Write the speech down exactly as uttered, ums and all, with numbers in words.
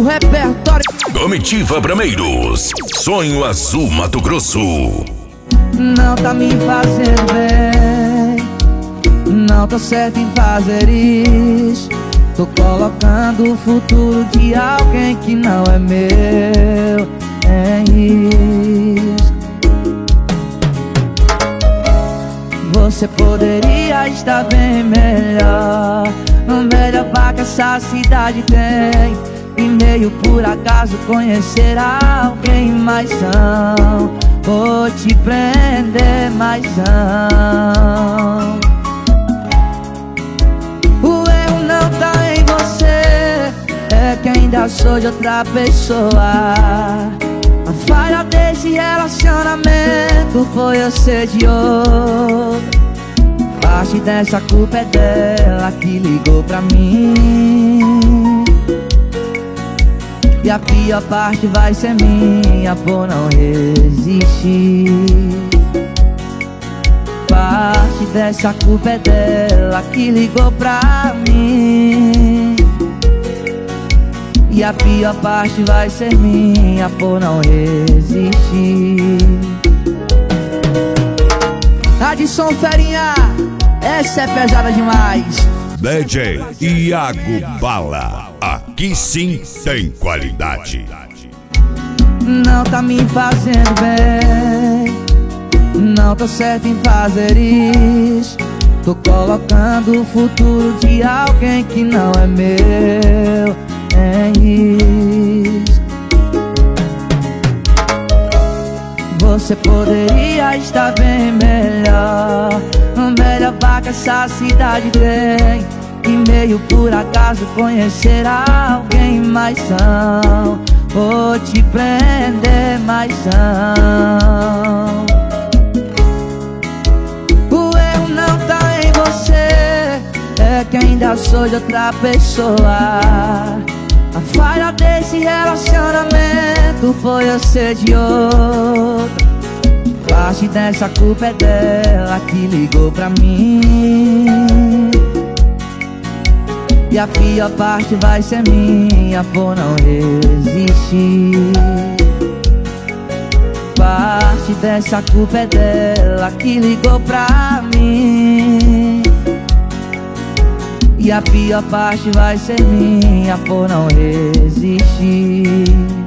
o repertório. Comitiva Brameiros, Sonho Azul, Mato Grosso. Não tá me fazendo bem, não tô certo em fazer isso. Tô colocando o futuro de alguém que não é meu em risco. Você poderia estar bem melhor, no melhor bar que essa cidade tem, e meio por acaso conhecer alguém mais são. Vou te prender, mas não. O erro não tá em você, é que ainda sou de outra pessoa. A falha desse relacionamento foi eu ser de outro. Parte dessa culpa é dela que ligou pra mim, e a pior parte vai ser minha por não resistir. Parte dessa culpa é dela que ligou pra mim, e a pior parte vai ser minha por não resistir. Adson Ferinha, essa é pesada demais. D J Iago Bala, aqui sim tem qualidade. Não tá me fazendo bem, não tô certo em fazer isso. Tô colocando o futuro de alguém que não é meu em risco. Você poderia estar bem melhor, no melhor bar que essa cidade tem, e meio por acaso conhecer alguém mais são. Vou te prender, mas não. O erro não tá em você, é que ainda sou de outra pessoa. A falha desse relacionamento foi eu ser de outro. Parte dessa culpa é dela que ligou pra mim, e a pior parte vai ser minha por não resistir. Parte dessa culpa é dela que ligou pra mim, e a pior parte vai ser minha por não resistir.